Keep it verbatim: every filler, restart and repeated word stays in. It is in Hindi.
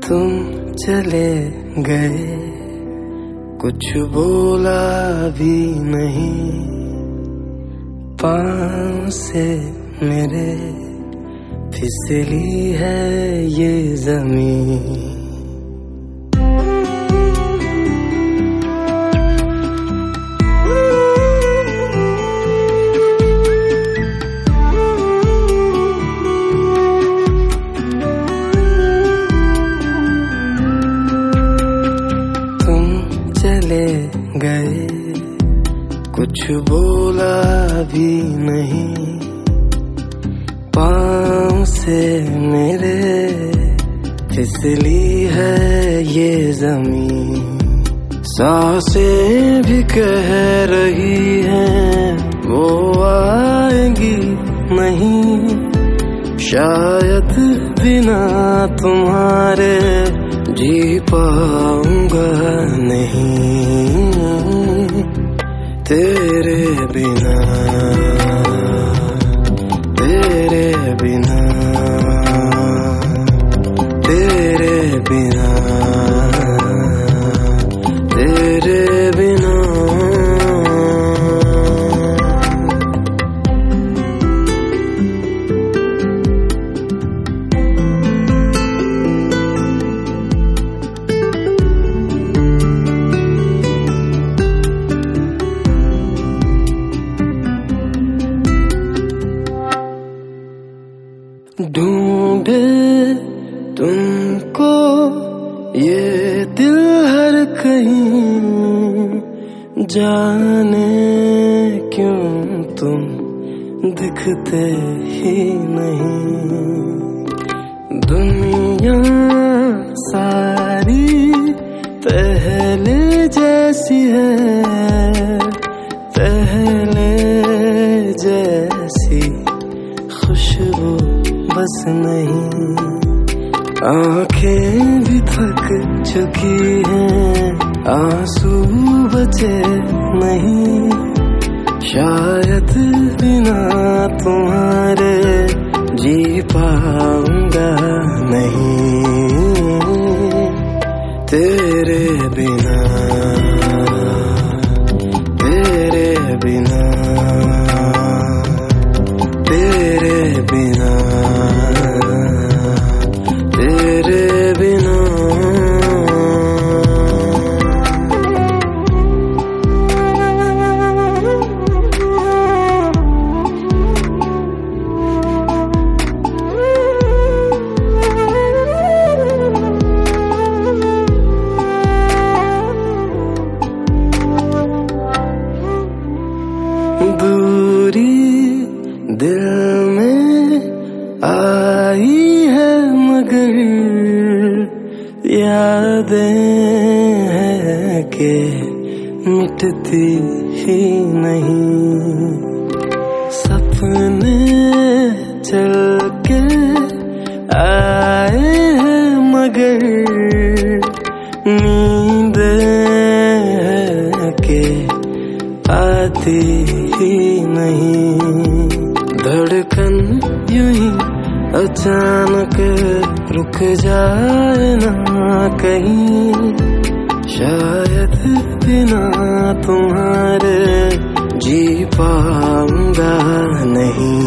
तुम चले गए, कुछ बोला भी नहीं, पाँव से मेरे फिसली है ये ज़मीं। चले गए, कुछ बोला भी नहीं, पाँव से मेरे फिसली है ये ज़मीं। सांसें भी कह रही हैं वो आएंगी नहीं, शायद बिना तुम्हारे जी पाऊंगा नहीं, तेरे बिना, तेरे बिना, तेरे बिना, तेरे बिना। ढूंढे तुमको ये दिल हर कहीं, जाने क्यों तुम दिखते ही नहीं। दुनिया सारी पहले जैसी है, पहले जैसी खुशबू बस नहीं, आंखें भी थक चुकी हैं, आंसू बचे नहीं, शायद बिना तुम्हारे जी पाऊंगा नहीं, तेरे बिना, तेरे बिना, तेरे बिना, तेरे बिना। दूरी दिल में आई है मगर यादें हैं कि मिटती ही नहीं, सपने चल के आए हैं मगर नींदें हैं कि आती ही नहीं, धड़कन यूं ही अचानक रुक जाए ना कहीं, शायद बिना तुम्हारे जी पाऊंगा नहीं।